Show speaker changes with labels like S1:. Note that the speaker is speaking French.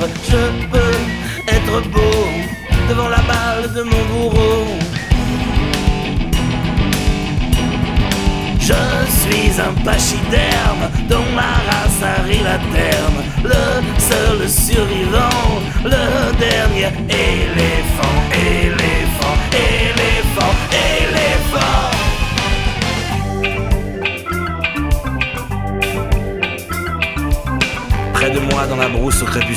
S1: Je peux être beau devant la balle de mon bourreau. Je suis un pachyderme dont la race arrive à terme. Le seul survivant, le dernier éléphant. Éléphant, éléphant, éléphant. Près de moi dans la brousse au crépuscule,